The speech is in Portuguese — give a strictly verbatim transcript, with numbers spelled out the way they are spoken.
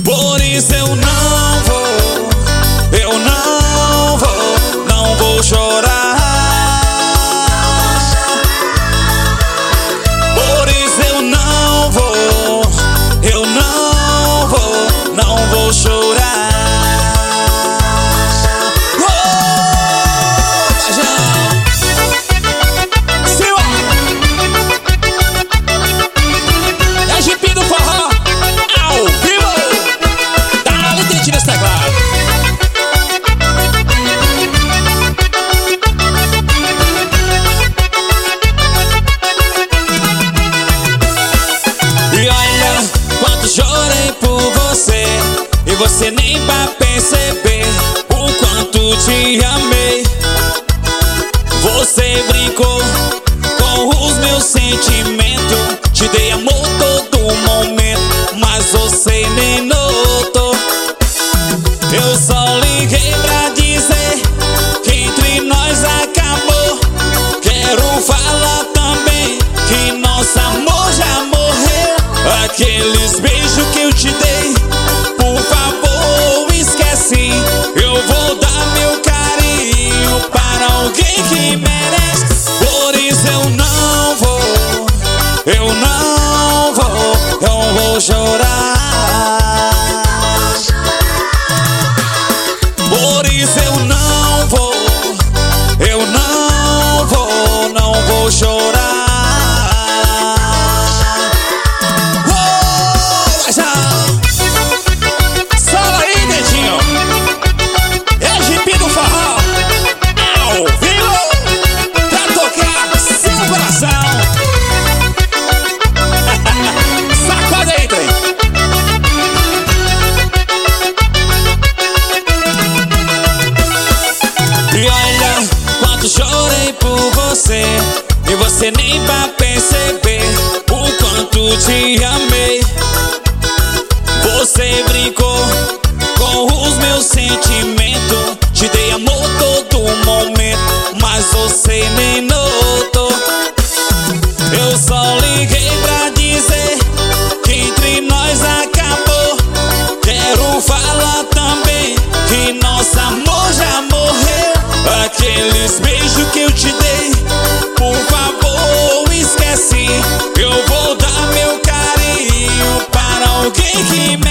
Por isso eu não vou, eu não vou, não vou chorar. Por isso eu não vou, eu não vou, não vou chorar. Chorei por você e você nem vai perceber o quanto te amei. Você brincou com os meus sentimentos, te dei amor todo momento, mas você nem notou. Eu só liguei pra dizer que entre nós acabou. Quero falar também que nosso amor já morreu. Aqueles beijos que eu te dei, por favor, esquece. Eu vou dar meu carinho para alguém que merece. Por isso eu não vou, eu não vou, eu vou chorar. Por isso eu não vou, eu não vou, não vou chorar. Chorei por você e você nem vai perceber o quanto te amei. Você brincou com os meus sentimentos, te dei amor todo momento, mas você nem notou. Eu só liguei pra dizer que entre nós acabou. Quero falar também que nosso amor já morreu. Aqueles beijos que eu te dei, por favor, esquece. Eu vou dar meu carinho para alguém que